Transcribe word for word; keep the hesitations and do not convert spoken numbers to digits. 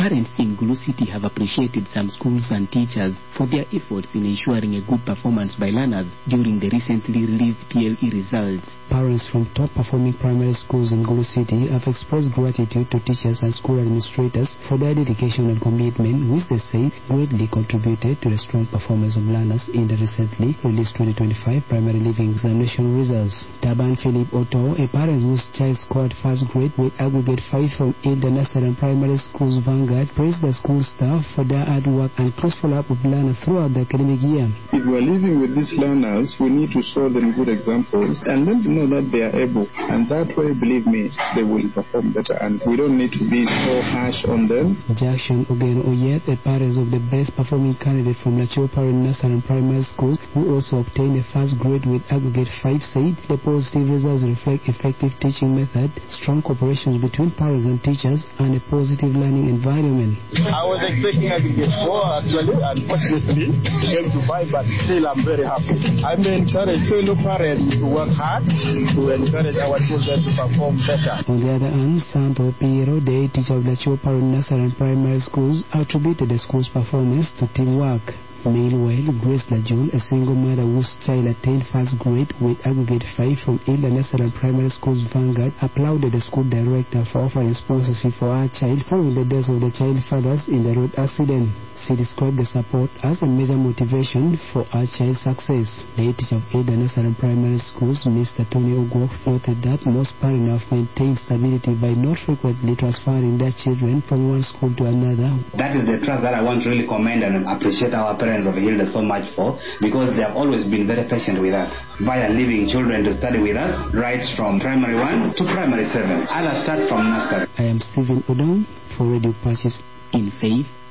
Parents in Gulu City have appreciated some schools and teachers for their efforts in ensuring a good performance by learners during the recently released P L E results. Parents from top-performing primary schools in Gulu City have expressed gratitude to teachers and school administrators for their dedication and commitment, which they say greatly contributed to the strong performance of learners in the recently released twenty twenty-five primary leaving examination results. Taban Philip Otto, a parent whose child scored first grade with aggregate five from Hilda Nursery and Primary Schools Vanguard, praised the school staff for their hard work and close follow-up of learners throughout the academic year. If we are living with these learners, we need to show them good examples and let them know that they are able. And that way, believe me, they will perform better. And we don't need to be so harsh on them. Jackson Ogen Oyet, a parent of the best performing candidate from Lacho Parent Nursery and Primary Schools, who also obtained a first grade with aggregate five, said the positive results reflect effective teaching method, strong cooperation between parents and teachers, and a positive learning environment. I was expecting aggregate four actually, unfortunately came to five, but still I'm very happy. I may encourage fellow parents to work hard to encourage our children to perform better. On the other hand, Santo Piero, the teacher of the Lacho Parent Nursery and Primary Schools, attributed the school's performance to teamwork. Meanwhile, Grace Lajon, a single mother whose child attained first grade with aggregate five from Hilda Nursery and Primary Schools Vanguard, applauded the school director for offering sponsorship for her child following the death of the child fathers in the road accident. She described the support as a major motivation for her child's success. The teacher of Hilda Nursery and Primary Schools, Mister Tony Ogwok, noted that most parents have maintained stability by not frequently transferring their children from one school to another. That is the trust that I want to really commend and appreciate our parents of Hilda so much for, because they have always been very patient with us via leaving children to study with us right from primary one to primary seven. Others start from nursery. I am Stephen Odom for Radio Patches In faith,